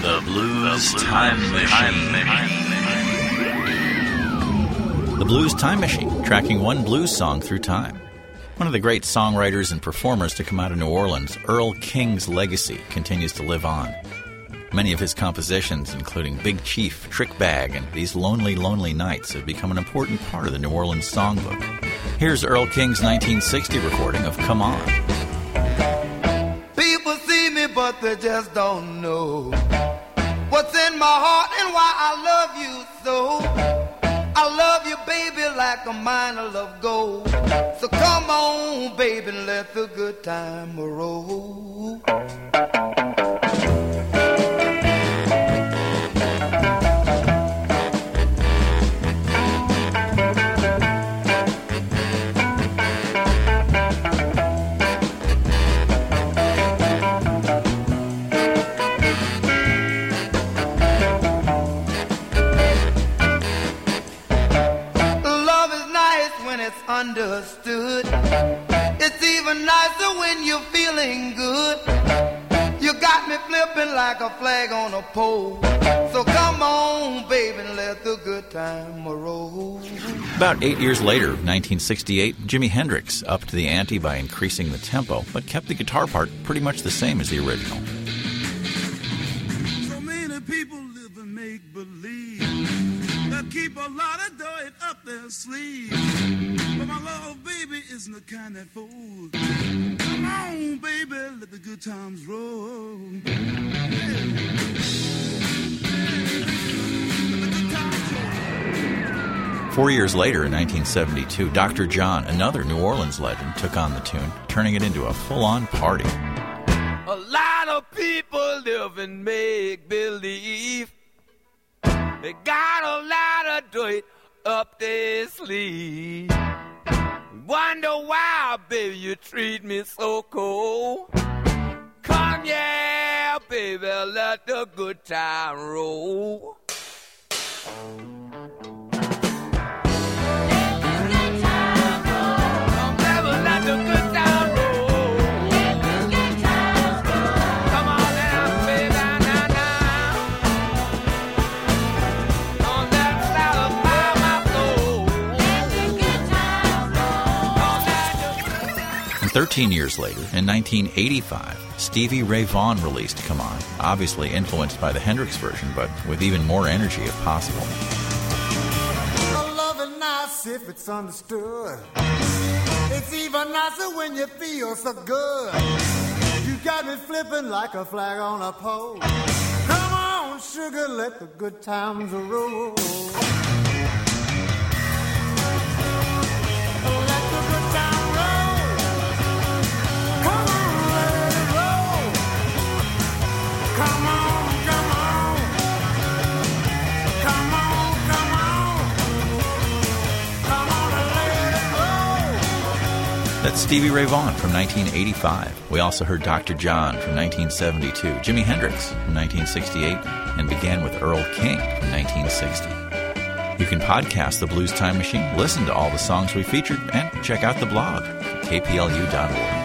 The Blues Time Machine. The Blues Time Machine, tracking one blues song through time. One of the great songwriters and performers to come out of New Orleans, Earl King's legacy continues to live on. Many of his compositions, including Big Chief, Trick Bag, and These Lonely, Lonely Nights, have become an important part of the New Orleans songbook. Here's Earl King's 1960 recording of Come On. People see me, but they just don't know what's in my heart and why I love you so. I love you, baby, like a mine of gold. So come on, baby, and let the good time roll. Understood. It's even nicer when you're feeling good. You got me flipping like a flag on a pole. So come on, baby, and let the good time roll. About 8 years later, 1968, Jimi Hendrix upped the ante by increasing the tempo, but kept the guitar part pretty much the same as the original. So many people live in make-believe. They keep a lot of dirt up their sleeve. But my love, baby, isn't the kind that fools. Come on, baby, let the good times roll. Yeah. 4 years later, in 1972, Dr. John, another New Orleans legend, took on the tune, turning it into a full-on party. A lot of people live in make-believe. They got a lot of dirt up their sleeve. Wonder why, baby, you treat me so cold. Come, yeah, baby, let the good time roll. And 13 years later, in 1985, Stevie Ray Vaughan released Come On, obviously influenced by the Hendrix version, but with even more energy if possible. I love it nice if it's understood. It's even nicer when you feel so good. You got me flipping like a flag on a pole. Come on, sugar, let the good times roll. That's Stevie Ray Vaughan from 1985. We also heard Dr. John from 1972, Jimi Hendrix from 1968, and began with Earl King from 1960. You can podcast the Blues Time Machine, listen to all the songs we featured, and check out the blog at kplu.org.